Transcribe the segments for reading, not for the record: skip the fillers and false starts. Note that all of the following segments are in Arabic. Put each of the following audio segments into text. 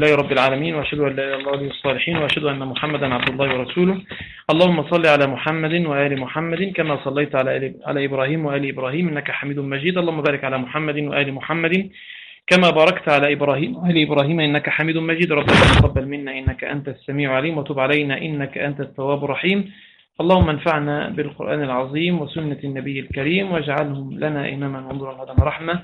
لله رب العالمين، وأشهد أن لا إله إلا الله ولي الصالحين، وأشهد أن محمدا عبد الله ورسوله. اللهم صل على محمد وآل محمد كما صليت على إبراهيم وآل إبراهيم إنك حميد مجيد. اللهم بارك على محمد وآل محمد كما باركت على إبراهيم وآل إبراهيم إنك حميد مجيد. ربنا تقبل منا إنك أنت السميع العليم، وتب علينا إنك أنت التواب الرحيم. اللهم انفعنا بالقرآن العظيم وسنة النبي الكريم، واجعلهم لنا إماما وانظرا هدى رحمة.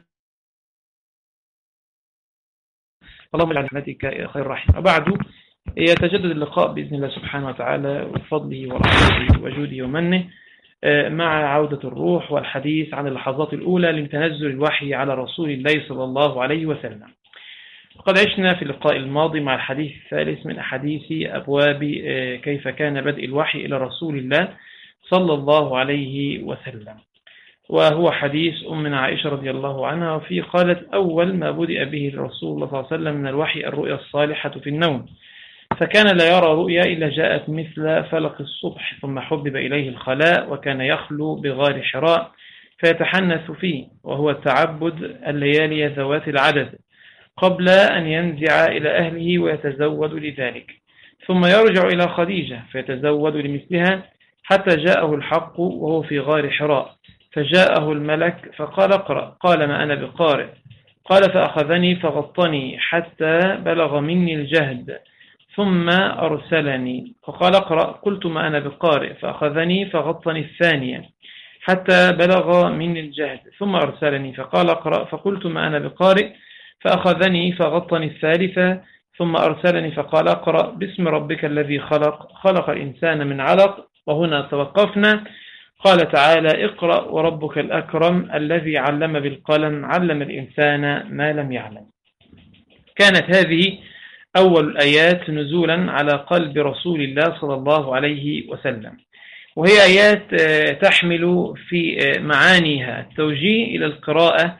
اللهم اجعل رحمتك خير رحمة. وبعد، يتجدد اللقاء بإذن الله سبحانه وتعالى وفضله ورحمته وجوده ومنه مع عودة الروح والحديث عن اللحظات الأولى لتنزل الوحي على رسول الله صلى الله عليه وسلم. وقد عشنا في اللقاء الماضي مع الحديث الثالث من أحاديث أبواب كيف كان بدء الوحي إلى رسول الله صلى الله عليه وسلم، وهو حديث أمنا عائشة رضي الله عنها، وفيه قالت: أول ما بدأ به الرسول الله صلى الله عليه وسلم من الوحي الرؤيا الصالحة في النوم، فكان لا يرى رؤيا إلا جاءت مثل فلق الصبح، ثم حبب إليه الخلاء، وكان يخلو بغار حراء فيتحنث فيه، وهو التعبد الليالي ذوات العدد، قبل أن ينزع إلى أهله ويتزود لذلك، ثم يرجع إلى خديجة فيتزود لمثلها، حتى جاءه الحق وهو في غار حراء، فجاءه الملك فقال: اقرأ. قال: ما أنا بقارئ. قال: فأخذني فغطني حتى بلغ مني الجهد، ثم أرسلني فقال: اقرأ. قلت: ما أنا بقارئ. فأخذني فغطني الثانية حتى بلغ مني الجهد، ثم أرسلني فقال: اقرأ. فقلت: ما أنا بقارئ. فأخذني فغطني الثالثة، ثم أرسلني فقال: اقرأ باسم ربك الذي خلق الإنسان من علق. وهنا توقفنا. قال تعالى: اقرأ وربك الأكرم الذي علم بالقلم علم الإنسان ما لم يعلم. كانت هذه أول الآيات نزولا على قلب رسول الله صلى الله عليه وسلم، وهي آيات تحمل في معانيها التوجيه إلى القراءة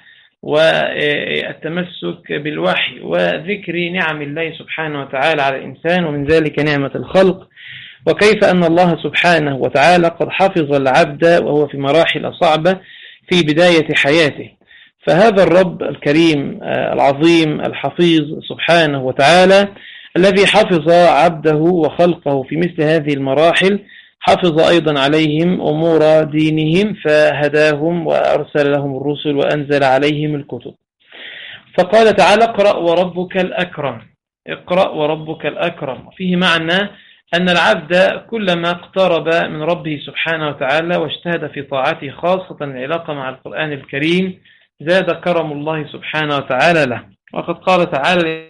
والتمسك بالوحي وذكر نعم الله سبحانه وتعالى على الإنسان، ومن ذلك نعمة الخلق، وكيف أن الله سبحانه وتعالى قد حفظ العبد وهو في مراحل صعبة في بداية حياته. فهذا الرب الكريم العظيم الحفيظ سبحانه وتعالى الذي حفظ عبده وخلقه في مثل هذه المراحل، حفظ أيضا عليهم أمور دينهم فهداهم وأرسل لهم الرسل وأنزل عليهم الكتب. فقال تعالى: اقرأ وربك الأكرم. اقرأ وربك الأكرم فيه معنى أن العبد كلما اقترب من ربه سبحانه وتعالى واجتهد في طاعته، خاصة العلاقة مع القرآن الكريم، زاد كرم الله سبحانه وتعالى له. وقد قال تعالى: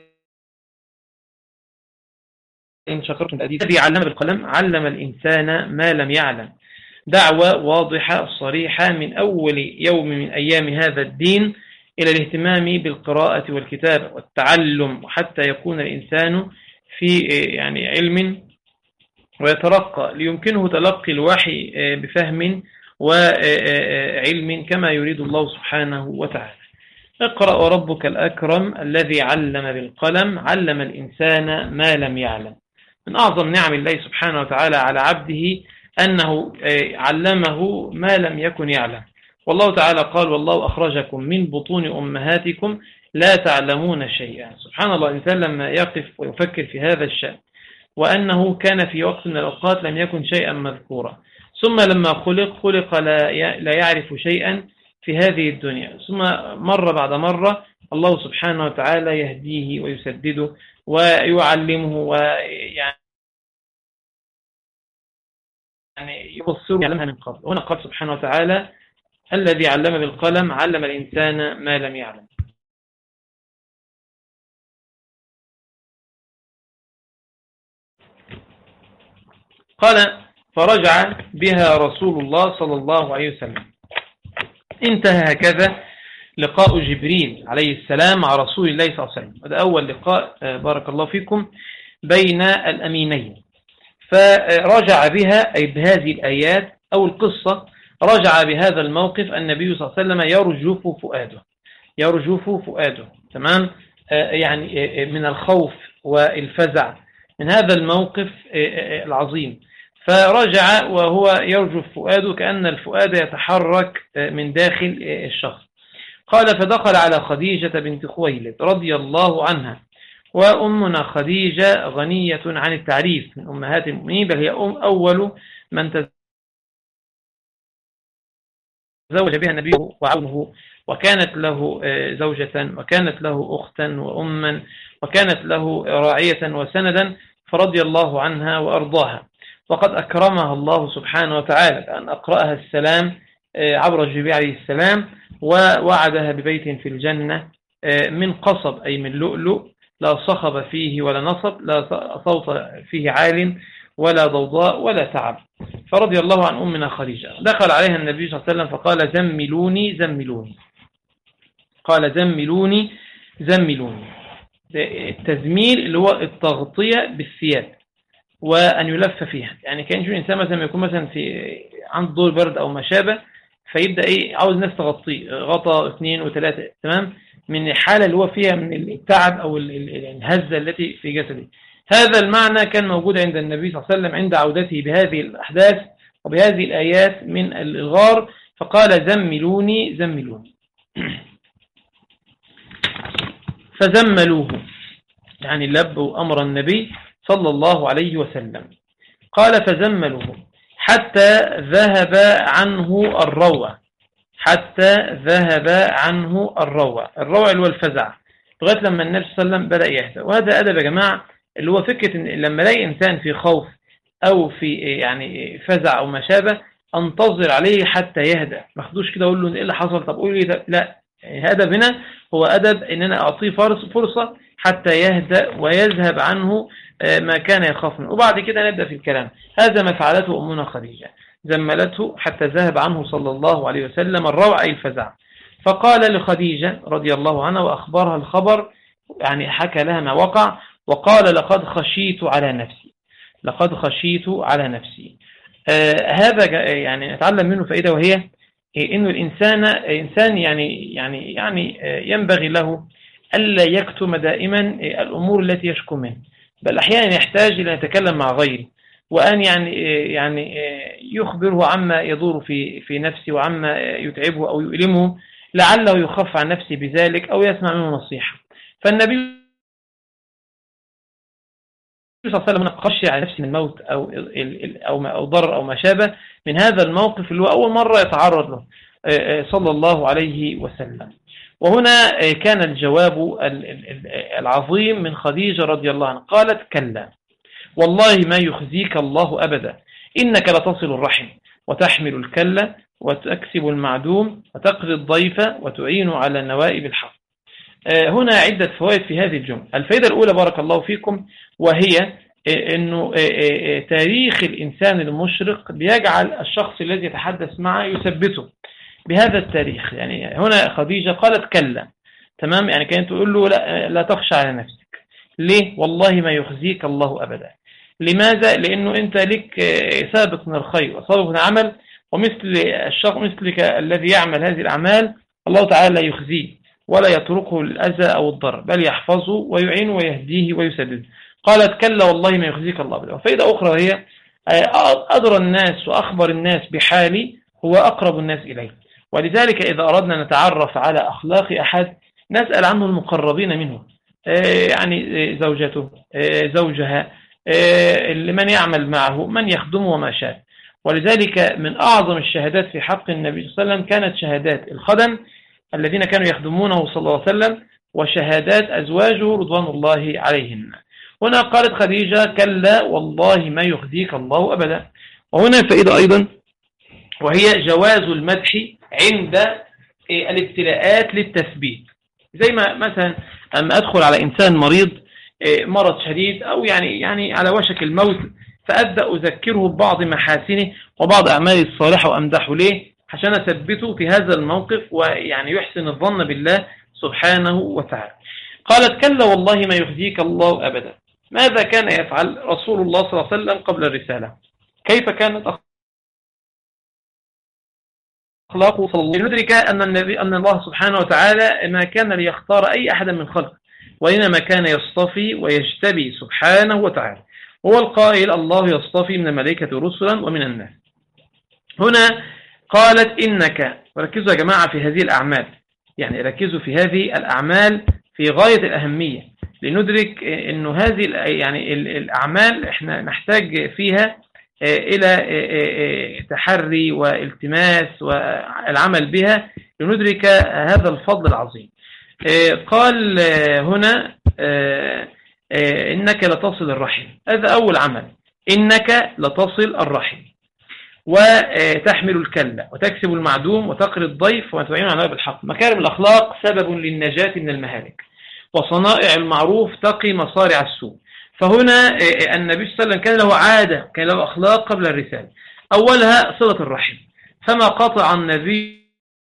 إن شكرتم الذي علم بالقلم علم الإنسان ما لم يعلم. دعوة واضحة صريحة من أول يوم من أيام هذا الدين إلى الاهتمام بالقراءة والكتابة والتعلم، وحتى يكون الإنسان في علم ويترقى ليمكنه تلقي الوحي بفهم وعلم كما يريد الله سبحانه وتعالى. اقرأ وربك الأكرم الذي علم بالقلم علم الإنسان ما لم يعلم. من أعظم نعم الله سبحانه وتعالى على عبده أنه علمه ما لم يكن يعلم. والله تعالى قال: والله أخرجكم من بطون أمهاتكم لا تعلمون شيئا. سبحان الله، الإنسان لما يقف ويفكر في هذا الشأن، وأنه كان في وقت من الأوقات لم يكن شيئا مذكورا، ثم لما خلق لا يعرف شيئا في هذه الدنيا، ثم مرة بعد مرة الله سبحانه وتعالى يهديه ويسدده ويعلمه يبصره يعلمها من قبل. هنا قال سبحانه وتعالى: الذي علم بالقلم علم الإنسان ما لم يعلم. قال: فرجع بها رسول الله صلى الله عليه وسلم. انتهى هكذا لقاء جبريل عليه السلام مع رسول الله صلى الله عليه وسلم، هذا أول لقاء بارك الله فيكم بين الأمينين. فرجع بها أي بهذه الآيات أو القصة، رجع بهذا الموقف النبي صلى الله عليه وسلم يرجف فؤاده تمام، من الخوف والفزع من هذا الموقف العظيم. فرجع وهو يرجف فؤاده كأن الفؤاد يتحرك من داخل الشخص. قال: فدخل على خديجة بنت خويلد رضي الله عنها، وأمنا خديجة غنية عن التعريف من أمهات المؤمنين، بل هي أول من تزوج بها النبي وعونه، وكانت له زوجة، وكانت له أختا وأما، وكانت له راعية وسندا، فرضي الله عنها وأرضاها. وقد أكرمها الله سبحانه وتعالى بأن أقرأها السلام عبر جبريل عليه السلام، ووعدها ببيت في الجنة من قصب أي من لؤلؤ، لا صخب فيه ولا نصب، لا صوت فيه عال ولا ضوضاء ولا تعب. فرضي الله عن أمنا خديجة. دخل عليها النبي صلى الله عليه وسلم فقال زملوني زملوني، قال زملوني زملوني. التزميل اللي هو التغطية بالثياب وأن يلف فيها، يعني كان يجب الإنسان مثلا يكون مثلا في عند دور برد أو ما شابه، فيبدأ عاوز الناس تغطيه غطى 2 و3، تمام، من الحالة اللي هو فيها من التعب أو الهزة التي في جسده. هذا المعنى كان موجود عند النبي صلى الله عليه وسلم عند عودته بهذه الأحداث وبهذه الآيات من الغار، فقال زملوني زملوني. فزملوه، يعني لبوا أمر النبي صلى الله عليه وسلم. قال فزملوه حتى ذهب عنه الروع، حتى ذهب عنه الروع، الروع اللي هو الفزع، لغاية لما النبي صلى الله عليه وسلم بدأ يهدى. وهذا أدب يا جماعة، اللي هو فكرة إن لما الاقي إنسان في خوف أو في يعني فزع أو ما شابه، أنتظر عليه حتى يهدى، ما اخدوش كده أقول له إيه اللي حصل، طب قول لي، لا، هدف هنا هو أدب إن أنا أعطيه فرصة حتى يهدى ويذهب عنه ما كان يخاف منه، وبعد كده نبدأ في الكلام. هذا ما فعلته أمنا خديجة، زملته حتى ذهب عنه صلى الله عليه وسلم الروع أي الفزع. فقال لخديجة رضي الله عنها وأخبرها الخبر، يعني حكى لها ما وقع، وقال لقد خشيت على نفسي، لقد خشيت على نفسي. هذا يعني نتعلم منه فائدة، وهي إنه إنسان يعني ينبغي له ألا يكتم دائما الأمور التي يشكو منه، بل أحيانا يحتاج إلى أن يتكلم مع غيره، وأن يعني يخبره عما يدور في نفسه وعما يتعبه أو يؤلمه، لعله يخف عن نفسه بذلك أو يسمع منه نصيحة. فالنبي صلى الله عليه وسلم خشي على نفسه من الموت أو ضرر أو ما شابه من هذا الموقف اللي هو أول مرة يتعرض له صلى الله عليه وسلم. وهنا كان الجواب العظيم من خديجة رضي الله عنها، قالت كلا والله ما يخزيك الله أبدا، إنك لتصل الرحم وتحمل الكلة وتكسب المعدوم وتقضي الضيف وتعين على نوائب الحق. هنا عدة فوائد في هذه الجملة. الفائدة الأولى بارك الله فيكم، وهي أنه تاريخ الإنسان المشرق بيجعل الشخص الذي يتحدث معه يثبته بهذا التاريخ. يعني هنا خديجة قالت كلا، تمام، يعني كانت تقول له لا تخشى على نفسك. ليه؟ والله ما يخزيك الله أبدا. لماذا؟ لأنه أنت لك سابق من الخير وسابق من العمل، ومثل الشخص مثلك الذي يعمل هذه الأعمال الله تعالى لا يخزيه ولا يتركه الأذى أو الضرر، بل يحفظه ويعينه ويهديه ويسدده. قالت كلا والله ما يخزيك الله أبدا. وفائدة أخرى هي أدرى الناس وأخبر الناس بحالي هو أقرب الناس إليه، ولذلك إذا أردنا نتعرف على أخلاق أحد نسأل عنه المقربين منه، يعني زوجته، زوجها، لمن يعمل معه، من يخدمه وما شاء. ولذلك من أعظم الشهادات في حق النبي صلى الله عليه وسلم كانت شهادات الخدم الذين كانوا يخدمونه صلى الله عليه وسلم، وشهادات أزواجه رضوان الله عليهن. هنا قالت خديجة كلا والله ما يخزيك الله أبدا. وهنا فائدة أيضا، وهي جواز المدح عند الابتلاءات للتثبيت. زي ما مثلا أما أدخل على إنسان مريض مرض شديد أو يعني على وشك الموت، فأبدأ أذكره ببعض محاسنه وبعض أعماله الصالحة وأمدحه ليه عشان أثبته في هذا الموقف، ويعني يحسن الظن بالله سبحانه وتعالى. قالت كلا والله ما يخزيك الله أبدا. ماذا كان يفعل رسول الله صلى الله عليه وسلم قبل الرسالة؟ كيف كانت أخلاقه صلى الله عليه وسلم؟ ندرك أن الله سبحانه وتعالى ما كان ليختار أي أحد من خلقه، وإنما كان يصطفي ويجتبي سبحانه وتعالى. هو القائل الله يصطفي من الملائكة رسلا ومن الناس. هنا قالت إنك، وركزوا يا جماعة في هذه الأعمال، يعني ركزوا في هذه الأعمال في غاية الأهمية. لندرك أنه هذه يعني الأعمال احنا نحتاج فيها إلى تحري والتماس والعمل بها لندرك هذا الفضل العظيم. قال هنا إنك لتصل الرحم، هذا أول عمل، إنك لتصل الرحم وتحمل الكلة وتكسب المعدوم وتقري الضيف وتعين على نوائب الحق. مكارم الأخلاق سبب للنجاة من المهالك، وصنائع المعروف تقي مصارع السوء. فهنا النبي صلى الله عليه وسلم كان له عادة، كان له أخلاق قبل الرسالة، أولها صلة الرحم، فما قطع النبي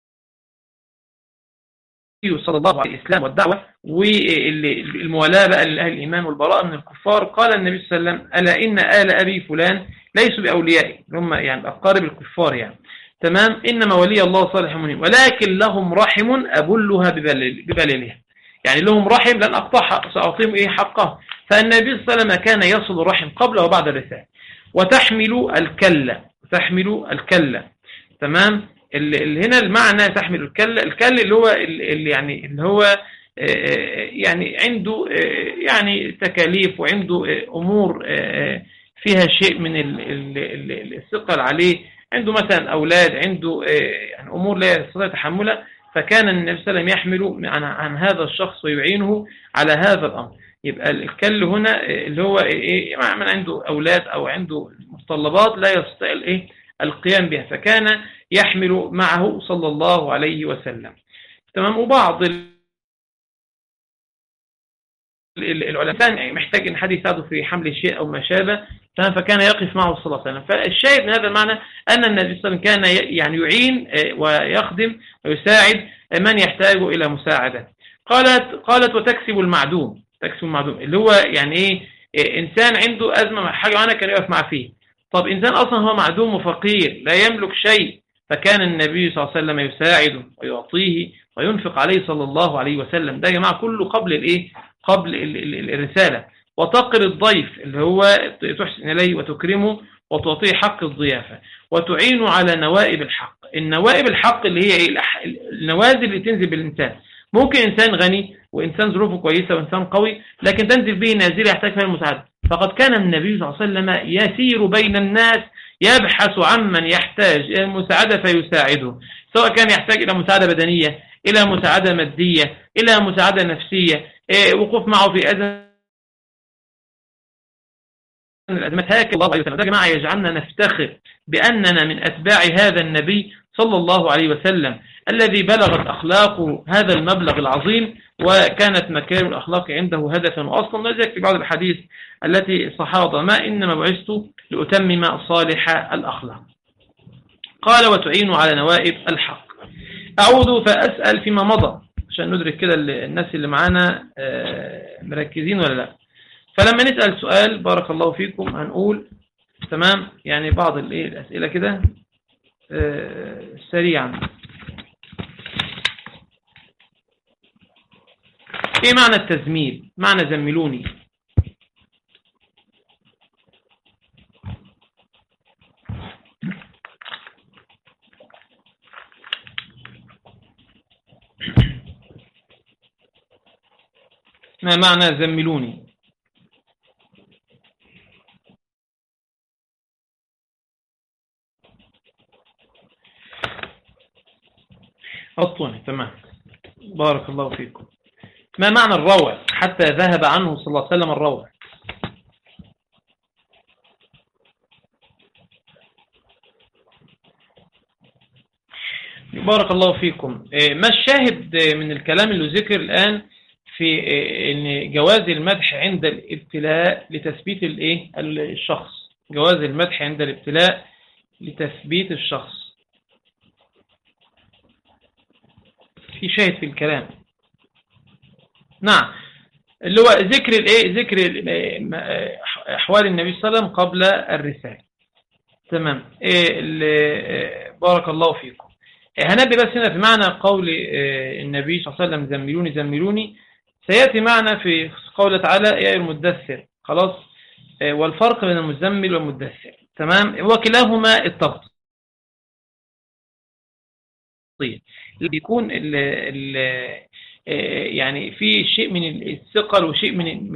صلى الله عليه الإسلام والدعوة والموالاة بقى لأهل الإيمان والبراءة من الكفار. قال النبي صلى الله عليه وسلم: ألا إن آل أبي فلان ليسوا بأوليائي، هم يعني أقارب الكفار يعني، تمام، إنما ولي الله صالح منهم، ولكن لهم رحم أبلها ببللها، يعني لهم رحم لن أقطعها، سأعطيهم إيه حقها. فالنبي صلى الله عليه وسلم كان يصل الرحم قبل وبعد الرسالة. وتحمل الكلة، تمام. هنا المعنى تحمل الكل اللي هو يعني اللي هو يعني عنده يعني تكاليف وعنده أمور فيها شيء من الثقل عليه، عنده مثلا أولاد، عنده يعني أمور لا يستطيع تحملها، فكان النبي صلى الله عليه وسلم يحمل عن هذا الشخص ويعينه على هذا الأمر. يبقى الكل هنا اللي هو من عنده أولاد أو عنده متطلبات لا يستطيع القيام بها، فكان يحمل معه صلى الله عليه وسلم، تمام. وبعض العلماء محتاج ان حد يساعده في حمل شيء او ما شابه، تمام، فكان يقف معه صلى الله عليه وسلم. فالشاهد من هذا المعنى ان النبي صلى الله عليه وسلم كان يعني يعين ويخدم ويساعد من يحتاج الى مساعدة. قالت وتكسب المعدوم، اللي هو يعني انسان عنده ازمه مع حاجه وانا كان يقف معه فيه. طب إنسان أصلا هو معدوم وفقير لا يملك شيء، فكان النبي صلى الله عليه وسلم يساعده ويعطيه وينفق عليه صلى الله عليه وسلم. ده يا جماعة كله قبل الرسالة. وتقر الضيف اللي هو تحسن إليه وتكرمه وتعطيه حق الضيافة وتعينه على نوائب الحق. النوائب الحق اللي هي النوازل اللي تنزل بالإنسان. ممكن إنسان غني وإنسان ظروفه كويسة وإنسان قوي، لكن تنزل به نازل يحتاج فيها المساعدة. فقد كان النبي صلى الله عليه وسلم يسير بين الناس يبحث عن من يحتاج إلى المساعدة فيساعده، سواء كان يحتاج إلى مساعدة بدنية، إلى مساعدة مادية، إلى مساعدة نفسية، وقوف معه في الأزمات. هكذا الله عليه وسلم. يا جماعة يجعلنا نفتخر بأننا من أتباع هذا النبي صلى الله عليه وسلم الذي بلغت أخلاقه هذا المبلغ العظيم، وكانت مكارم الأخلاق عنده هدفا وأصلا. لذلك في بعض الحديث التي صحابة ما إنما بعثت لأتمم صالح الأخلاق. قال وتعين على نوائب الحق. أعود فأسأل فيما مضى عشان ندرك كده الناس اللي معانا مركزين ولا لا. فلما نسأل سؤال بارك الله فيكم هنقول تمام يعني بعض الأسئلة كده سريعا. ايه معنى التزميل؟ معنى زملوني. ما معنى زملوني؟ أطوني، تمام، بارك الله فيكم. ما معنى الروع؟ حتى ذهب عنه صلى الله عليه وسلم الروع. بارك الله فيكم. ما الشاهد من الكلام اللي ذكر الآن في ان جواز المدح عند الابتلاء لتثبيت الشخص؟ جواز المدح عند الابتلاء لتثبيت الشخص. في شاهد في الكلام. نعم، اللي هو ذكر ذكر احوال النبي صلى الله عليه وسلم قبل الرسالة. تمام. بارك الله فيكم. هنبي بس هنا في معنى قول النبي صلى الله عليه وسلم زملوني زملوني. سيأتي معنا في قوله تعالى يا المدثر. خلاص. والفرق بين المزمل والمدثر، تمام، وكلاهما التغطية. اللي بيكون يعني في شيء من الثقل وشيء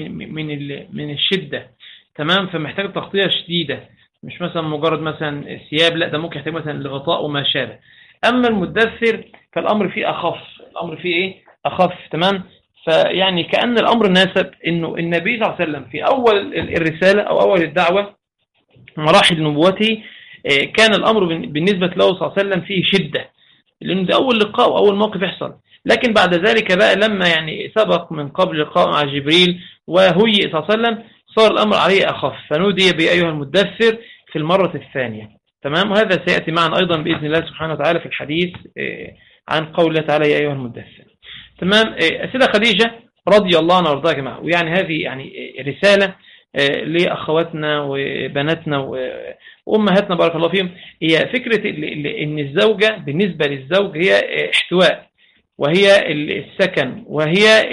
من الشدة. تمام. فمحتاج تغطية شديدة، مش مثلا مجرد مثلا ثياب، لا ده ممكن يحتاج مثلا لغطاء وما شابه. أما المدثر فالأمر فيه أخف، الأمر فيه إيه؟ أخف. تمام. فيعني كأن الأمر ناسب إنه النبي صلى الله عليه وسلم في أول الرسالة أو أول الدعوة مراحل نبوته كان الأمر بالنسبة له صلى الله عليه وسلم فيه شدة، لأنه ده أول لقاء وأول موقف يحصل. لكن بعد ذلك بقى لما يعني سبق من قبل لقاء مع جبريل وهيئ صلى الله عليه وسلم صار الأمر عليه أخف، فنودي بأيها المدثر في المرة الثانية. تمام. وهذا سيأتي معنا أيضا بإذن الله سبحانه وتعالى في الحديث عن قوله تعالى يا أيها المدثر. تمام. السيدة خديجة رضي الله عنها وارضاها يا جماعة، ويعني هذه يعني رسالة لأخواتنا وبناتنا وأمهاتنا بارك الله فيهم. هي فكرة إن الزوجة بالنسبة للزوج هي احتواء، وهي السكن، وهي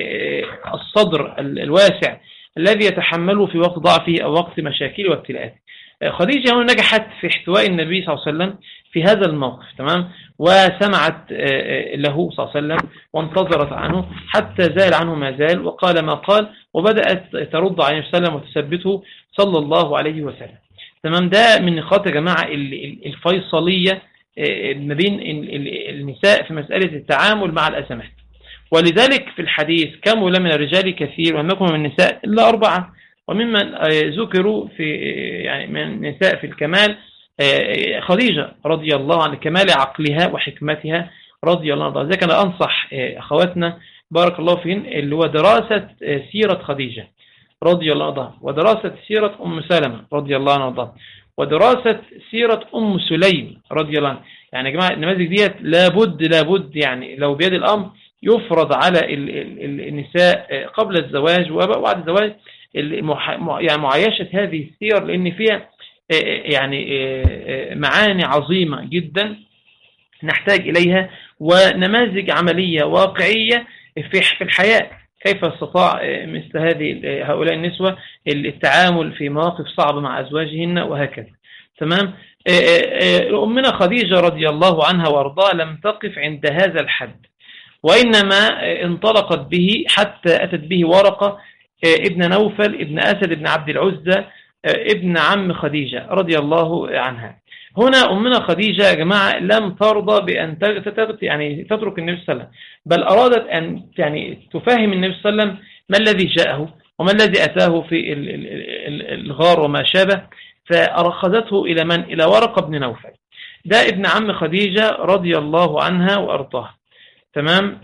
الصدر الواسع الذي يتحمله في وقت ضعفه أو وقت مشاكله وابتلاءاته. خديجة هنا نجحت في احتواء النبي صلى الله عليه وسلم في هذا الموقف. تمام. وسمعت له صلى الله عليه وسلم وانتظرت عنه حتى زال عنه ما زال وقال ما قال، وبدأت ترد عليه النبي صلى الله عليه وسلم وتثبته صلى الله عليه وسلم. تمام. ده من نقاط يا جماعة الفيصلية ما بين النساء في مسألة التعامل مع الأزمات. ولذلك في الحديث كمل من الرجال كثير ولم يكن من النساء إلا 4، وممن ذكروا في يعني من النساء في الكمال خديجة رضي الله عن كمال عقلها وحكمتها رضي الله عنها. ذلك أنا أنصح أخواتنا بارك الله فيهن اللي هو دراسة سيرة خديجة رضي الله عنها، ودراسة سيرة أم سلمة رضي الله عنها، ودراسة سيرة أم سليم رضي الله عنها. يعني يا جماعة النماذج ديت لابد يعني لو بيد الأمر يفرض على النساء قبل الزواج وبعد الزواج يعني معايشة هذه السير، لأن فيها يعني معاني عظيمة جدا نحتاج إليها، ونماذج عملية واقعية في الحياة. كيف استطاع مثل هؤلاء النسوة التعامل في مواقف صعبة مع أزواجهن وهكذا. تمام. أمنا خديجة رضي الله عنها وارضاها لم تقف عند هذا الحد، وإنما انطلقت به حتى أتت به ورقة ابن نوفل ابن أسد ابن عبد العزة ابن عم خديجة رضي الله عنها. هنا أمنا خديجة يا جماعة لم ترضى بأن يعني تترك النبي صلى الله عليه وسلم، بل أرادت أن يعني تفهم النبي صلى الله عليه وسلم ما الذي جاءه وما الذي أتاه في الغار وما شابه، فأخذته إلى من؟ إلى ورقة بن نوفل، ده ابن عم خديجة رضي الله عنها وأرضاها. تمام.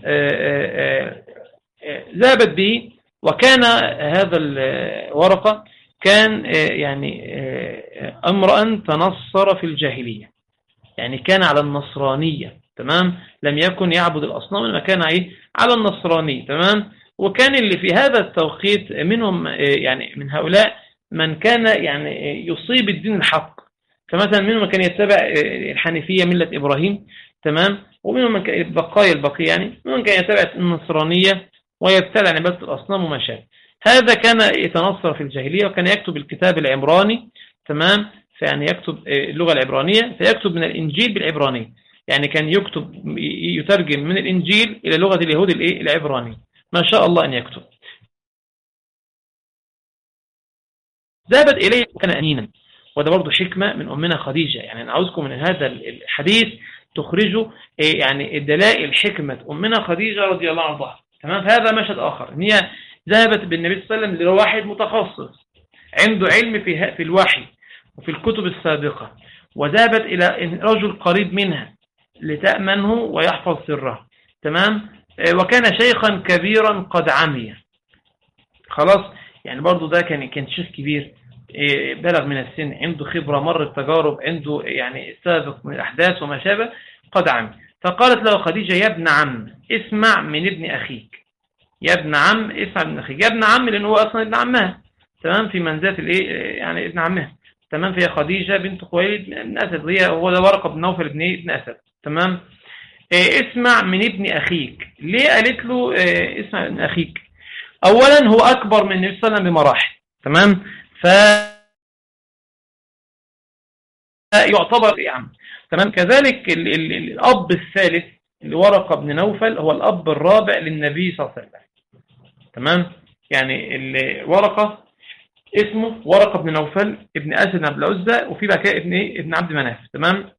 ذهبت به، وكان هذا الورقة كان يعني امرأ تنصر في الجاهلية، يعني كان على النصرانية. تمام. لم يكن يعبد الأصنام، إنما كان على النصرانية. تمام. وكان اللي في هذا التوقيت منهم يعني من هؤلاء من كان يعني يصيب الدين الحق، فمثلا منهم من كان يتبع الحنيفية ملة إبراهيم. تمام. ومنهم من كان البقية يعني منهم كان يتبع النصرانية ويبتلع عبادة الأصنام وما شابه. هذا كان يتنصر في الجاهلية، وكان يكتب الكتاب العبراني. تمام. فيعني يكتب اللغة العبرانية، فيكتب من الإنجيل بالعبرانية، يعني كان يترجم من الإنجيل إلى لغة اليهود العبرانية. ما شاء الله أن يكتب. ذهبت إليه وكان أمينا، وده برضو حكمة من أمنا خديجة. يعني أنا عاوزكم من هذا الحديث تخرجوا يعني دلائل حكمة أمنا خديجة رضي الله عنها. تمام. هذا مشهد آخر، إن هي ذهبت بالنبي صلى الله عليه وسلم لواحد متخصص عنده علم في الوحي وفي الكتب السابقة، وذهبت إلى رجل قريب منها لتأمنه ويحفظ سره. تمام. وكان شيخا كبيرا قد عمي خلاص، يعني برضو ده كان شيخ كبير بلغ من السن، عنده خبرة، مر التجارب، عنده يعني سابق من الأحداث وما شابه، قد عمي. فقالت له خديجة يا ابن عم اسمع من ابن أخيك، يا ابن عم اسمع من أخيك. يا ابن عم لأنه هو أصلا ابن عمها. تمام. في منزلة يعني ابن عمها. تمام. فهي خديجة بنت خويلد بن أسد، هو ده ورقة بن نوفل ابن أسد. تمام. اسمع من ابن أخيك. ليه قالت له اسمع من أخيك؟ أولا هو أكبر من النبي صلى الله عليه وسلم بمراحل. تمام. يعتبر عم. تمام. كذلك الأب الثالث لورقة بن نوفل هو الأب الرابع للنبي صلى الله عليه وسلم. تمام. يعني ورقة اسمه ورقة بن نوفل ابن أسد بن عبد العزى، وفي بقى كده ابن عبد مناف. تمام.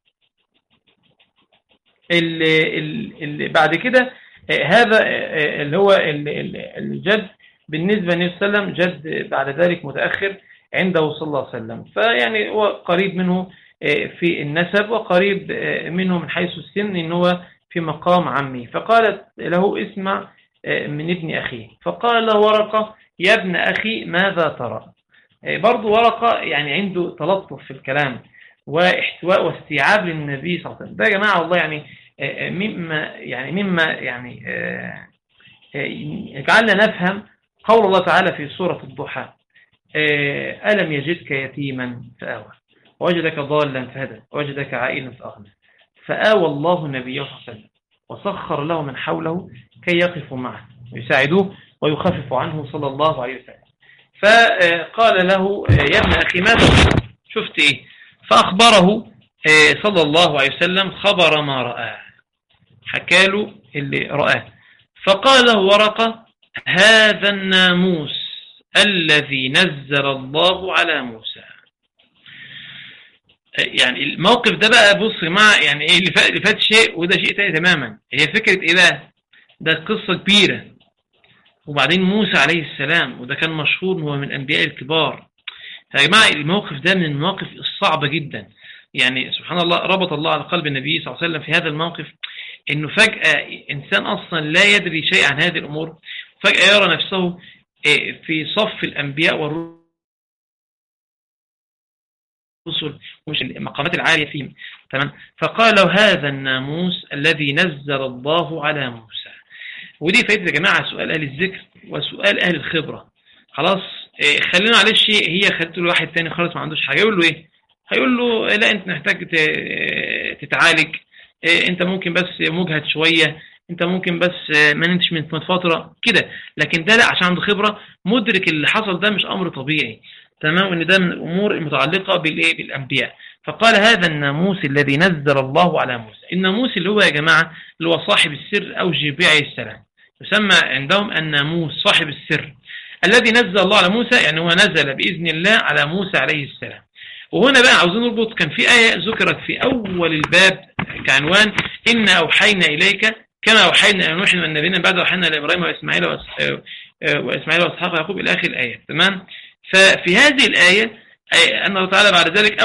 اللي بعد كده هذا اللي هو الجد بالنسبة للنبي صلى الله عليه وسلم، جد بعد ذلك متأخر عنده صلى الله عليه وسلم، فيعني هو قريب منه في النسب، وقريب منه من حيث السن، إن هو في مقام عمي. فقالت له اسمع من ابن أخيه، فقال له ورقة يا ابن أخي ماذا ترى. برضو ورقة يعني عنده تلطف في الكلام واحتواء واستيعاب للنبي صلى الله عليه وسلم. ده يا جماعة والله يعني مما يجعلنا نفهم قول الله تعالى في سورة الضحى: ألم يجدك يتيما فآوى ووجدك ضالا فهدى ووجدك عائلا فأغنى فآوى الله نبيه صلى الله عليه وسلم وسخر له من حوله كي يقفوا معه ويساعدوه ويخفف عنه صلى الله عليه وسلم. فقال له يا ابن أخي ماذا شفت إيه؟ فأخبره صلى الله عليه وسلم خبر ما رآه، حكاله اللي رآه. فقال له ورقة: هذا الناموس الذي نزل الله على موسى. يعني الموقف ده بقى بص مع يعني ايه اللي فات شيء وده شيء تاني تماما. هي فكرة ايه بقى؟ ده قصة كبيرة، وبعدين موسى عليه السلام وده كان مشهور هو من الانبياء الكبار. يا جماعة الموقف ده من المواقف الصعبة جدا. يعني سبحان الله ربط الله على قلب النبي صلى الله عليه وسلم في هذا الموقف، انه فجأة انسان اصلا لا يدري شيء عن هذه الامور فجأة يرى نفسه في صف الانبياء والرسل ومش المقامات العالية فيهم. تمام. فقال له هذا الناموس الذي نزل الله على موسى. ودي فائدة يا جماعة سؤال أهل الذكر وسؤال أهل الخبرة. خلاص خلينا على الشيء هي خدته لواحد تاني خالص ما عندوش حاجة، يقول له ايه؟ هيقول له لا انت محتاج تتعالج، انت ممكن بس مجهد شوية، انت ممكن بس ما نمتش من فترة كده. لكن ده لا، عشان عنده خبرة مدرك اللي حصل ده مش امر طبيعي. تمام. ان ده من الامور المتعلقة بالانبياء. فقال هذا الناموس الذي نزل الله على موسى. الناموس اللي هو يا جماعة اللي هو صاحب السر او جبريل عليه السلام، يسمى عندهم الناموس صاحب السر الذي نزل الله على موسى، يعني هو نزل بإذن الله على موسى عليه السلام. وهنا بقى عاوزين نربط، كان في آية ذكرت في أول الباب كعنوان: إنا أوحينا إليك كما أوحينا إلى نوح والنبيين بعد أوحينا إلى إبراهيم وإسماعيل وإسحاق ويعقوب إلى آخر الآية. تمام. ففي هذه الآية أن الله تعالى بعد ذلك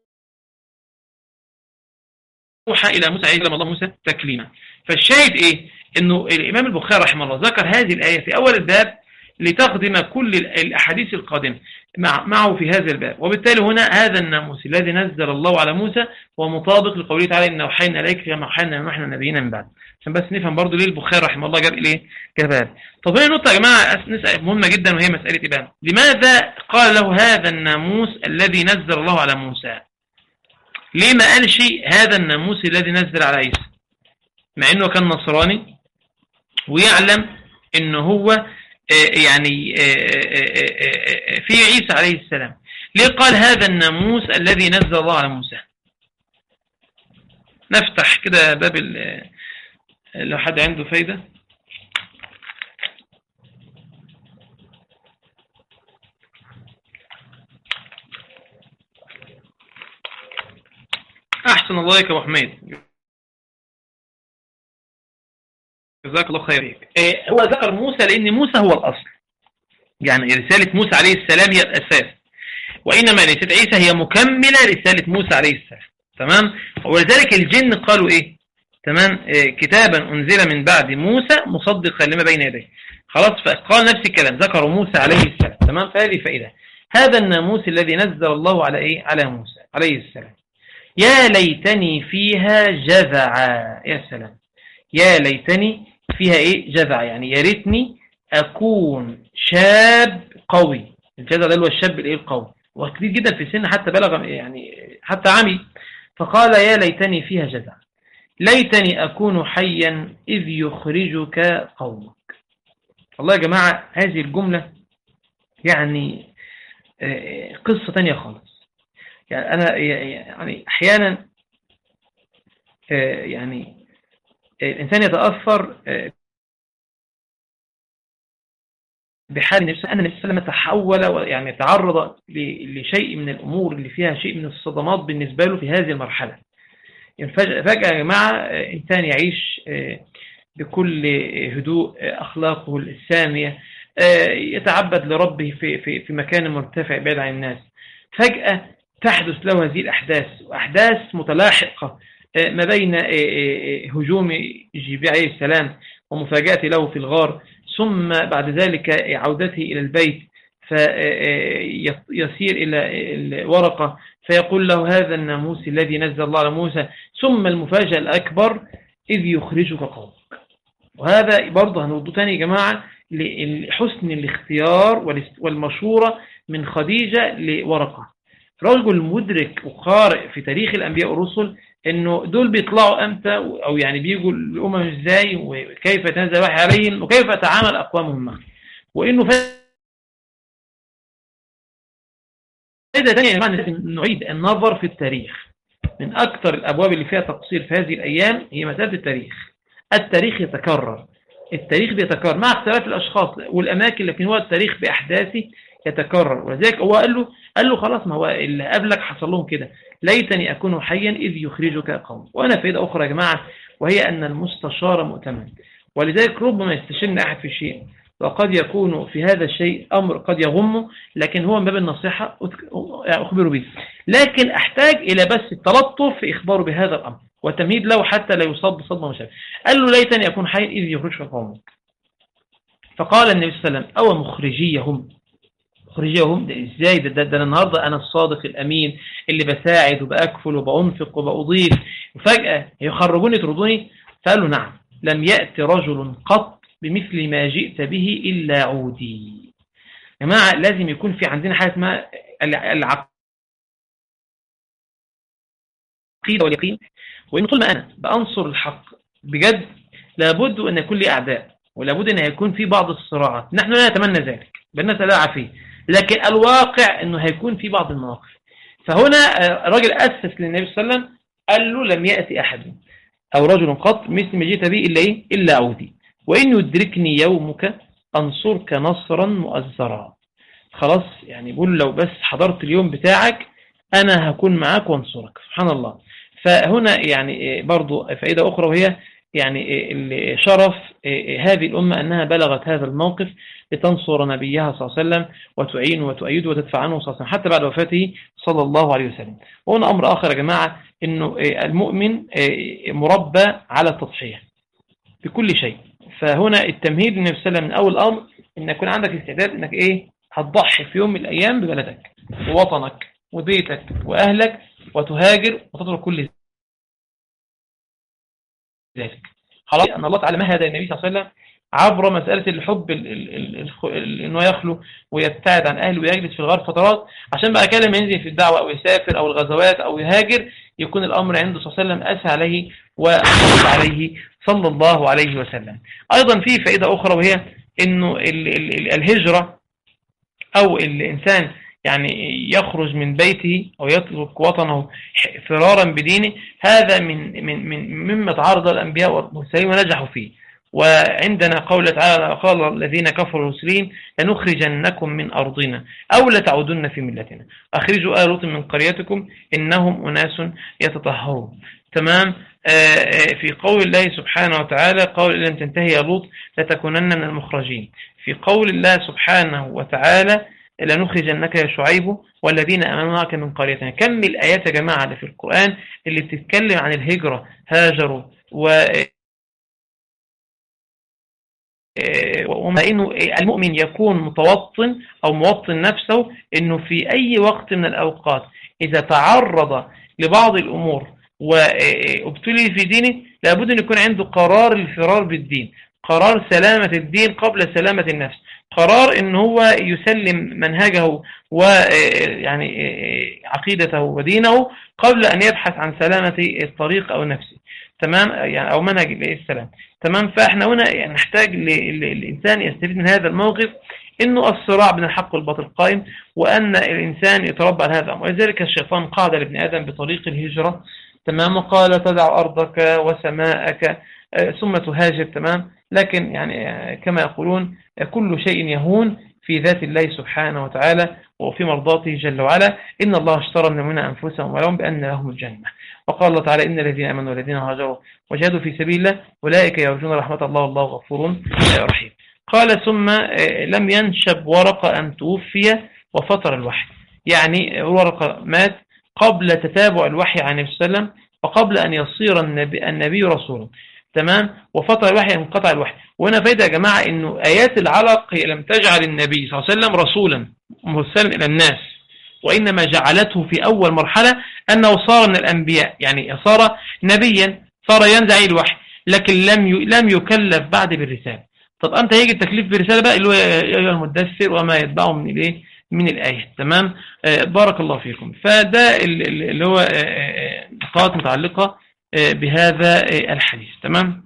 أوحى إلى موسى عليه السلام الله موسى تكليما. فالشاهد إيه؟ إنه الإمام البخاري رحمه الله ذكر هذه الآية في أول الباب لتخدم كل الأحاديث القادمة معه في هذا الباب. وبالتالي هنا هذا الناموس الذي نزل الله على موسى ومطابق لقوله تعالى: إن أوحينا إليك كما أوحينا إلى نوح والنبيين من بعد. عشان بس نفهم برضو ليه البخاري رحمه الله جاب إليه كباب. طب هنا نقطة يا جماعة نسأل مهمة جدا، وهي مسألة إبان. لماذا قال له هذا الناموس الذي نزل الله على موسى؟ ليه ما قالش هذا الناموس الذي نزل على عيسى، مع إنه كان نصراني ويعلم إنه هو يعني في عيسى عليه السلام؟ ليه قال هذا الناموس الذي نزل الله على موسى؟ نفتح كده باب لو حد عنده فايدة. أحسن الله عليك يا أبو حميد، جزاك الله خير. هو ذكر موسى لأن موسى هو الأصل، يعني رسالة موسى عليه السلام هي الأساس، وإنما رسالة عيسى هي مكملة رسالة موسى عليه السلام. تمام. ولذلك الجن قالوا إيه؟ تمام. كتابا أنزل من بعد موسى مصدقا لما بين يديه. خلاص. فقال نفس الكلام، ذكر موسى عليه السلام. تمام. فهذه فائدة. هذا الناموس الذي نزل الله على إيه؟ على موسى عليه السلام. يا ليتني فيها جذعا. يا سلام. يا ليتني فيها إيه؟ جذع، يعني يا ريتني أكون شاب قوي. الجذع ده اللي هو الشاب الإيه؟ القوي، وكبير جدا في السن حتى بلغ يعني حتى عمي. فقال يا ليتني فيها جذع ليتني أكون حيا إذ يخرجك قومك. الله يا جماعة هذه الجملة يعني قصة تانية خالص. يعني أنا يعني أحيانا يعني الإنسان يتأثر بحال النبي صلى الله عليه وسلم تحول، يعني تعرض لشيء من الأمور اللي فيها شيء من الصدمات بالنسبة له في هذه المرحلة. يعني فجأة يا جماعة إنسان يعيش بكل هدوء، أخلاقه السامية، يتعبد لربه في مكان مرتفع بعيد عن الناس، فجأة تحدث له هذه الأحداث، وأحداث متلاحقة ما بين هجوم جبريل عليه السلام ومفاجأته له في الغار، ثم بعد ذلك عودته إلى البيت فيسير إلى ورقة فيقول له هذا الناموس الذي نزل الله على موسى، ثم المفاجأة الأكبر إذ يخرجك قومك. وهذا برضه هنوضه تاني يا جماعة لحسن الاختيار والمشورة من خديجة لورقة، رجل مدرك وقارئ في تاريخ الأنبياء والرسل إنه دول بيطلعوا أمتى، أو يعني بيجوا الأمم إزاي، وكيف يتنزل الوحي عليهم، وكيف يتعامل أقوامهم معه. وإنه فائدة تانية يا جماعة نعيد النظر في التاريخ. من أكثر الأبواب اللي فيها تقصير في هذه الأيام هي مسألة التاريخ. التاريخ يتكرر، التاريخ بيتكرر مع اختلاف الأشخاص والأماكن، لكن هو التاريخ بأحداثه يتكرر. ولذلك هو قال له خلاص، ما هو اللي قبلك حصل لهم كده، ليتني أكون حيا إذ يخرجك قوم. وأنا فائدة أخرى يا جماعة، وهي أن المستشار مؤتمن، ولذلك ربما يستشيرني أحد في شيء وقد يكون في هذا الشيء أمر قد يغمه، لكن هو من باب النصيحة أخبره به، لكن أحتاج إلى بس التلطف في إخباره بهذا الأمر والتمهيد له حتى لا يصاب بصدمة مشابهة. قال له ليتني أكون حيا إذ يخرجك قومك. فقال النبي صلى الله عليه وسلم أو مخرجيهم ده إزاي؟ ده أنا النهاردة أنا الصادق الأمين اللي بساعد وبأكفل وبأنفق وبأضيف، وفجأة يخرجوني ترضوني؟ فقال له نعم، لم يأتي رجل قط بمثل ما جئت به إلا عودي. يا جماعة لازم يكون في عندنا حاجة اسمها العقيدة واليقين، وإن طول ما أنا بأنصر الحق بجد لابد أن يكون لي أعداء، ولابد أن يكون في بعض الصراعات، نحن لا نتمنى ذلك بل نتلاعب فيه، لكن الواقع أنه هيكون في بعض المواقف. فهنا الرجل أسس للنبي صلى الله عليه وسلم قال له لم يأتي أحد أو رجل قط مثل ما جئت به إلا إيه؟ إلا عودي، وإن يدركني يومك أنصرك نصرا مؤزرا. خلاص، يعني بقول لو بس حضرت اليوم بتاعك أنا هكون معاك وانصرك. سبحان الله. فهنا يعني برضو فائدة أخرى، وهي يعني شرف هذه الأمة أنها بلغت هذا الموقف لتنصر نبيها صلى الله عليه وسلم وتعينه وتؤيده وتدفع عنه صلى الله عليه وسلم حتى بعد وفاته صلى الله عليه وسلم. وهنا أمر آخر يا جماعة، أنه المؤمن مربى على التضحية بكل شيء. فهنا التمهيد للنبي صلى الله عليه وسلم من أول أمر أن يكون عندك استعداد أنك هتضحي في يوم من الأيام ببلدك ووطنك وبيتك وأهلك وتهاجر وتترك كل ذلك. خلاص، أن الله تعالى مهد النبي صلى الله عليه وسلم عبر مسألة الحب أنه يخلو ويبتعد عن أهله ويجلس في الغار فترات، عشان بقى كلمة ينزل في الدعوة أو يسافر أو الغزوات أو يهاجر يكون الأمر عنده صلى الله عليه وسلم أسهل عليه وأحب عليه صلى الله عليه وسلم. أيضا في فائدة أخرى، وهي أنه الهجرة أو الإنسان يعني يخرج من بيته أو يترك وطنه فرارا بدينه، هذا مما تعرض الأنبياء والمرسلين ونجحوا فيه. وعندنا قول تعالى قال الذين كفروا المسلمين لنخرجنكم من أرضنا أو لتعودن في ملتنا أخرجوا آل لوط من قريتكم إنهم أناس يتطهرون. تمام. في قول الله سبحانه وتعالى قول لن تنتهي يا لوط لتكونن من المخرجين. في قول الله سبحانه وتعالى لنخرجنك يا شعيب والذين آمنوا معك من قريتنا. كم الآيات يا جماعة اللي في القرآن اللي بتتكلم عن الهجرة، هاجروا وما إنه المؤمن يكون متوطن أو موطن نفسه إنه في أي وقت من الأوقات إذا تعرض لبعض الأمور وابتلي في دينه لابد أن يكون عنده قرار الفرار بالدين، قرار سلامة الدين قبل سلامة النفس، قرار إن هو يسلم منهجه ويعني عقيدته ودينه قبل أن يبحث عن سلامة الطريق أو نفسه. تمام، يعني أو منهج السلام. تمام. فإحنا هنا يعني نحتاج للإنسان يستفيد من هذا الموقف إنه الصراع بين الحق والباطل قائم، وأن الإنسان يتربى على هذا الأمر. ولذلك الشيطان قاعد لابن آدم بطريق الهجرة. تمام. قال تدع أرضك وسماءك ثم تهاجر. تمام. لكن يعني كما يقولون كل شيء يهون في ذات الله سبحانه وتعالى وفي مرضاته جل وعلا. إن الله اشترى من المؤمنين أنفسهم ولهم بأن لهم الجنة. وقال الله تعالى إن الذين آمنوا والذين هاجروا وجاهدوا في سبيل الله أولئك يرجون رحمة الله والله غفور رحيم. قال ثم لم ينشب ورقة أن توفي وفتر الوحي. يعني ورقة مات قبل تتابع الوحي عن النبي صلى الله عليه وسلم وقبل أن يصير النبي رسولا. تمام. وفتر الوحي انقطع الوحي. وهنا فايدة يا جماعة إنه آيات العلق هي لم تجعل النبي صلى الله عليه وسلم رسولا مرسلا إلى الناس، وإنما جعلته في أول مرحلة أنه صار من الأنبياء، يعني صار نبيا، صار ينزع الوحي، لكن لم يكلف بعد بالرسالة. طب أنت هيجي التكليف بالرسالة بقى اللي هو يا أيها المدثر وما يتبعه من الإيه من الآية. تمام. بارك الله فيكم. فده اللي هو نقاط متعلقة بهذا الحديث. تمام.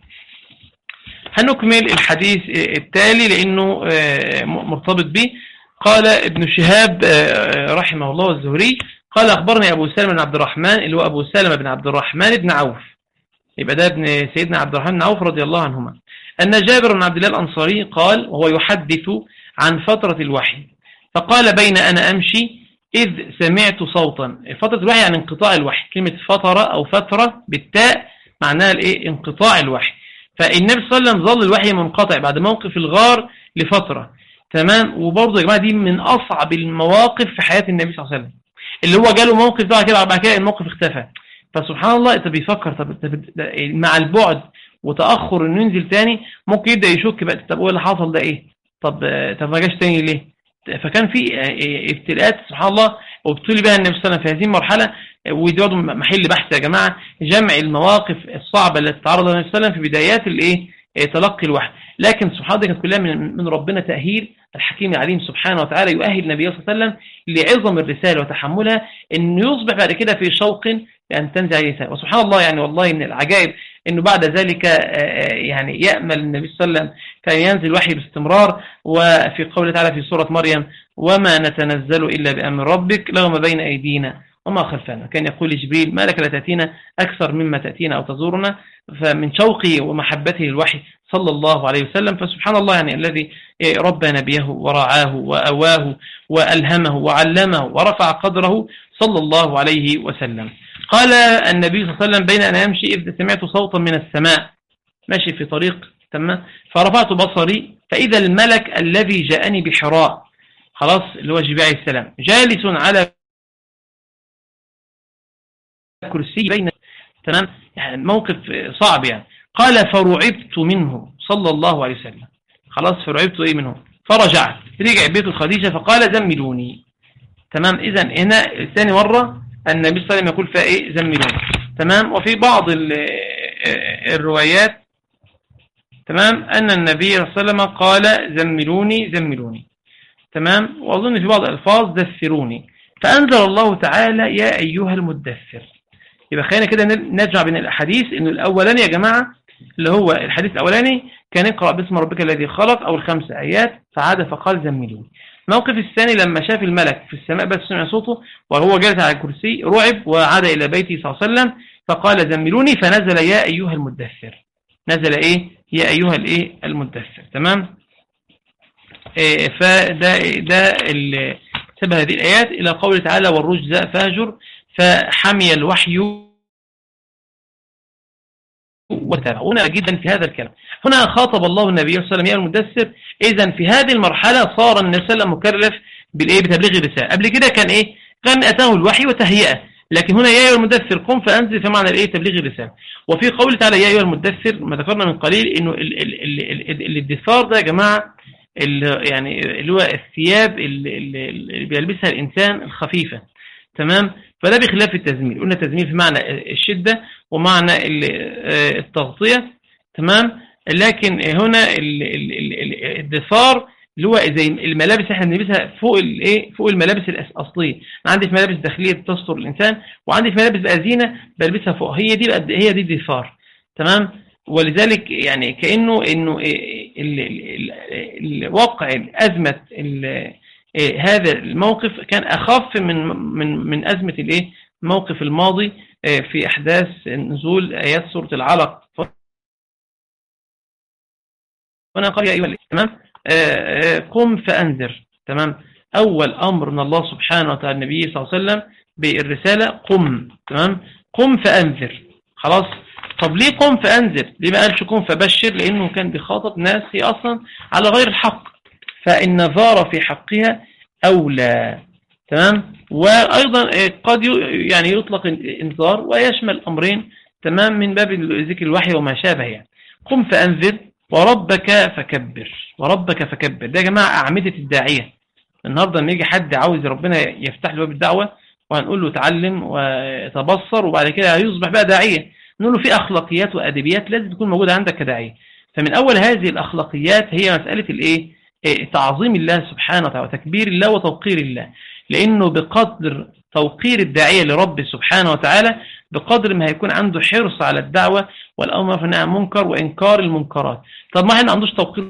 هنكمل الحديث التالي لأنه مرتبط به. قال ابن شهاب رحمه الله الزهري قال أخبرني أبو سلمة بن عبد الرحمن اللي هو أبو سلمة بن عبد الرحمن بن عوف، يبقى ده ابن سيدنا عبد الرحمن بن عوف رضي الله عنهما، أن جابر بن عبد الله الأنصاري قال وهو يحدث عن فترة الوحي فقال بين أنا أمشي إذ سمعت صوتا. فترة الوحي يعني انقطاع الوحي، كلمة فترة أو فترة بالتاء معناها الإيه انقطاع الوحي. فالنبي صلى الله عليه وسلم ظل الوحي منقطع بعد موقف الغار لفترة. تمام. وبرضه يا جماعة دي من أصعب المواقف في حياة النبي صلى الله عليه وسلم، اللي هو جاله موقف ده كده بعد كده الموقف اختفى. فسبحان الله انت بيفكر طب مع البعد وتأخر انه ينزل تاني ممكن يبدأ يشك بقى طب ايه اللي حصل ده ايه، طب ما جاش تاني ليه. فكان في ابتلاءات سبحان الله وابتلي بها النبي صلى الله عليه وسلم في هذه المرحلة. ودي برضه محل بحث يا جماعة، جمع المواقف الصعبة التي تعرض لها النبي صلى الله عليه وسلم في بدايات الايه تلقي الوحي. لكن سبحان الله كانت كلها من ربنا تأهيل الحكيم العليم سبحانه وتعالى يؤهل النبي صلى الله عليه وسلم لعظم الرسالة وتحملها انه يصبح بعد كده في شوق لأن تنزع الرسالة. وسبحان الله يعني والله من العجائب انه بعد ذلك يعني يأمل النبي صلى الله عليه وسلم كان ينزل وحي باستمرار. وفي قوله تعالى في سورة مريم وما نتنزل إلا بأمر ربك له ما بين أيدينا وما خلفنا. كان يقول جبريل ما لك لا تأتينا أكثر مما تأتينا أو تزورنا. فمن شوقه ومحبته للوحي صلى الله عليه وسلم. فسبحان الله يعني الذي ربى نبيه ورعاه وأواه وألهمه وعلمه ورفع قدره صلى الله عليه وسلم. قال النبي صلى الله عليه وسلم بين أنا أمشي إذ سمعت صوتا من السماء، ماشي في طريق تمام، فرفعت بصري فإذا الملك الذي جاءني بحراء، خلاص اللي هو جبريل عليه السلام، جالس على كرسي بين تمام، يعني موقف صعب يعني. قال فرعبت منه صلى الله عليه وسلم، خلاص فرعبت منه فرجعت، رجع بيت خديجة فقال زملوني. تمام. إذن هنا ثاني مرة النبي صلى الله عليه وسلم يقول فإيه زملوني. تمام. وفي بعض الروايات تمام أن النبي صلى الله عليه وسلم قال زملوني زملوني. تمام. وأظن في بعض الألفاظ دثروني. فأنزل الله تعالى يا أيها المدثر. يبقى خلينا كده نرجع بين الأحاديث إنه الأولاني يا جماعة اللي هو الحديث الأولاني كان اقرأ باسم ربك الذي خلق أو ال5 آيات فعاد فقال زملوني. الموقف الثاني لما شاف الملك في السماء بس سمع صوته وهو جالس على الكرسي رعب وعاد إلى بيته صلى الله عليه وسلم فقال زملوني فنزل يا أيها المدثر. نزل إيه يا أيها الإيه المدثر. تمام. فده سبب هذه الآيات إلى قوله تعالى والرجز فاهجر فحمي الوحي وتابعونا جدا في هذا الكلام. هنا خاطب الله النبي صلى الله عليه وسلم يا المدثر. إذن في هذه المرحلة صار النبي صلى الله عليه وسلم مكلف بتبليغ الرسالة. قبل كده كان إيه كان أتاه الوحي وتهيئة، لكن هنا يا أيها المدثر قم فأنزل فمعنى الإيه تبليغ الرسالة. وفي قوله تعالى يا أيها المدثر ما ذكرنا من قليل إنه الادثار ده يا جماعة يعني اللي هو الثياب اللي بيلبسها الإنسان الخفيفة. تمام. فده بخلاف التزميل، قلنا التزميل في معنى الشدة ومعنى التغطية. تمام. لكن هنا الدثار اللي هو زي الملابس احنا بنلبسها فوق فوق الملابس الأصلية. عندي في ملابس داخلية تستر الإنسان وعندي في ملابس بقى زينة بلبسها فوق، هي دي الدثار. تمام. ولذلك يعني كأنه الواقع أزمة هذا الموقف كان أخف من أزمة الموقف الماضي في أحداث نزول آيات سورة العلق وأنا قال يا أيها الذين تمام قم فأنذر. تمام. أول أمر من الله سبحانه وتعالى النبي صلى الله عليه وسلم بالرسالة قم. تمام. قم فأنذر. خلاص. طب ليه قم فأنذر؟ ليه ما قالش قم فبشر؟ لأنه كان بيخاطب ناس هي أصلا على غير الحق، فالنظارة في حقها أولى. تمام. وأيضا قد يعني يطلق الانذار ويشمل أمرين. تمام. من باب ذكر الوحي وما شابه يعني. قم فأنذر وربك فكبر. وربك فكبر ده يا جماعة أعمدة الداعية. النهاردة لما يجي حد عاوز ربنا يفتح له باب الدعوة وهنقول له تعلم وتبصر وبعد كده هيصبح بقى داعية، نقول له في أخلاقيات وأدبيات لازم تكون موجودة عندك كداعية. فمن أول هذه الأخلاقيات هي مسألة الإيه؟ تعظيم الله سبحانه وتعالى وتكبير الله وتوقير الله. لأنه بقدر توقير الداعية لرب سبحانه وتعالى بقدر ما هيكون عنده حرص على الدعوة والأمر والنهي عن المنكر وإنكار المنكرات. طب ما احنا عندوش توقير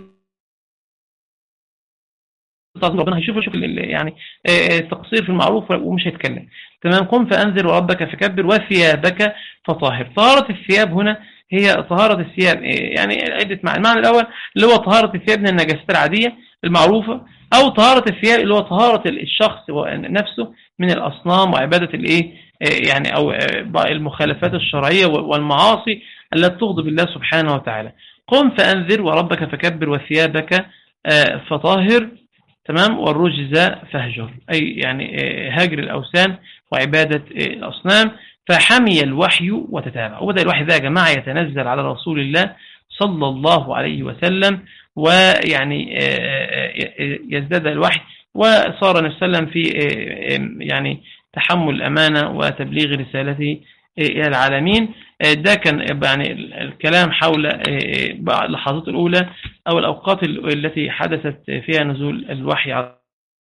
ربنا هيشوف يعني التقصير في المعروف ومش هيتكلم. تمام. قم فأنذر وربك فكبر وثيابك فطهر. طهارة الثياب هنا هي طهارة الثياب يعني عدة معنى. المعنى الأول اللي هو طهارة الثياب من النجاسات العادية المعروفة، أو طهارة الثياب اللي هو طهارة الشخص نفسه من الأصنام وعبادة الإيه يعني أو المخالفات الشرعية والمعاصي التي تغضب الله سبحانه وتعالى. قم فأنذر وربك فكبر وثيابك فطهر. تمام. والرجز فهجر، أي يعني هجر الأوثان وعبادة الأصنام. فحمي الوحي وتتابع. وبدأ الوحي ده يا جماعة يتنزل على رسول الله صلى الله عليه وسلم، ويعني يزداد الوحي، وصار النبي صلى الله عليه وسلم في يعني تحمل الأمانة وتبليغ رسالته إلى العالمين. ده كان يعني الكلام حول اللحظات الأولى أو الأوقات التي حدثت فيها نزول الوحي على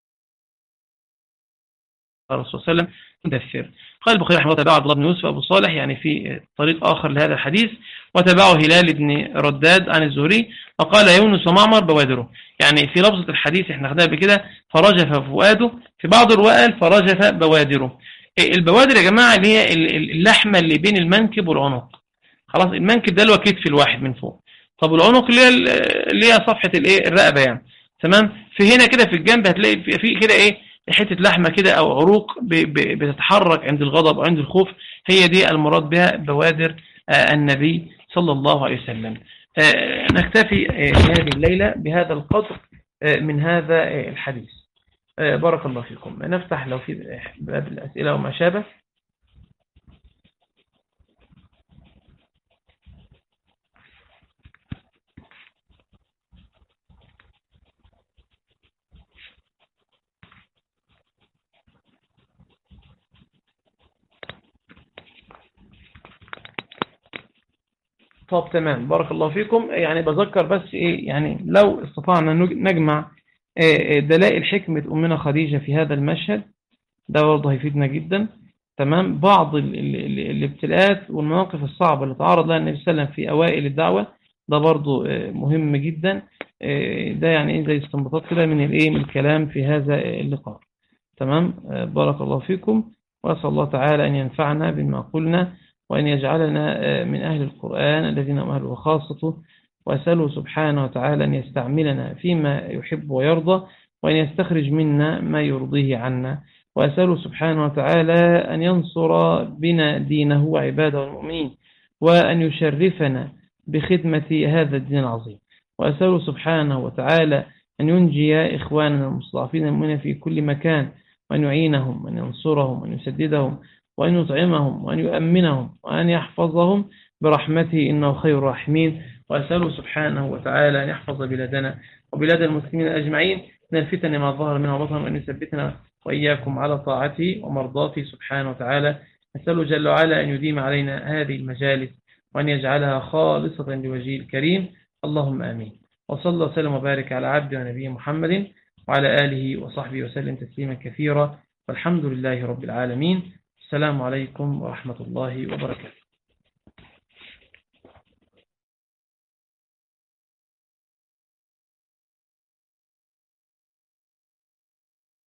الرسول صلى الله عليه وسلم مدثر. قال البخاري رحمه الله تبعه عبد الله بن يوسف أبو صالح يعني في طريق آخر لهذا الحديث، وتبعه هلال بن رداد عن الزهري، وقال يونس ومعمر بوادره. يعني في لفظة الحديث احنا خدناها بكده فرجف فؤاده، في بعض الروايات فرجف بوادره. البوادر يا جماعة اللي هي اللحمة اللي بين المنكب والعنق. خلاص. المنكب ده اللي هو كتف الواحد من فوق. طب العنق اللي هي صفحة الايه الرقبة يعني. تمام. في هنا كده في الجنب هتلاقي في كده ايه حتة لحمة كده او عروق بتتحرك عند الغضب او عند الخوف. هي دي المراد بها بوادر النبي صلى الله عليه وسلم. نكتفي هذه الليلة بهذا القدر من هذا الحديث. بارك الله فيكم. نفتح لو في باب الأسئلة وما شابه. طب تمام. بارك الله فيكم. يعني بذكر بس ايه يعني لو استطعنا نجمع دلائل حكمة أمنا خديجة في هذا المشهد ده برضه هيفيدنا جدا. تمام. بعض الابتلاءات والمواقف الصعبة اللي تعرض لها النبي صلى الله عليه وسلم في أوائل الدعوة ده برضه مهم جدا. ده يعني ايه زي استنباطات كده من الايه من الكلام في هذا اللقاء. تمام. بارك الله فيكم، وأسأل الله تعالى أن ينفعنا بما قلنا وأن يجعلنا من أهل القرآن الذين هم أهله وخاصته. وأسأله سبحانه وتعالى أن يستعملنا فيما يحب ويرضى وأن يستخرج منا ما يرضيه عنا. وأسأله سبحانه وتعالى أن ينصر بنا دينه وعباده المؤمنين وأن يشرفنا بخدمة هذا الدين العظيم. وأسأله سبحانه وتعالى أن ينجي إخواننا المستضعفين المؤمنين في كل مكان، وأن يعينهم وأن ينصرهم وأن يسددهم وأن يطعمهم وأن يؤمنهم وأن يحفظهم برحمته إنه خير الراحمين. وأسأله سبحانه وتعالى أن يحفظ بلادنا وبلاد المسلمين أجمعين من الفتن ما ظهر منها وبطن، وأن يثبتنا وإياكم على طاعته ومرضاته سبحانه وتعالى. أسأله جل وعلا أن يديم علينا هذه المجالس وأن يجعلها خالصة لوجهه الكريم. اللهم آمين. وصلى الله وسلم وبارك على عبد ونبي محمد وعلى آله وصحبه وسلم تسليما كثيرا، والحمد لله رب العالمين. السلام عليكم ورحمة الله وبركاته.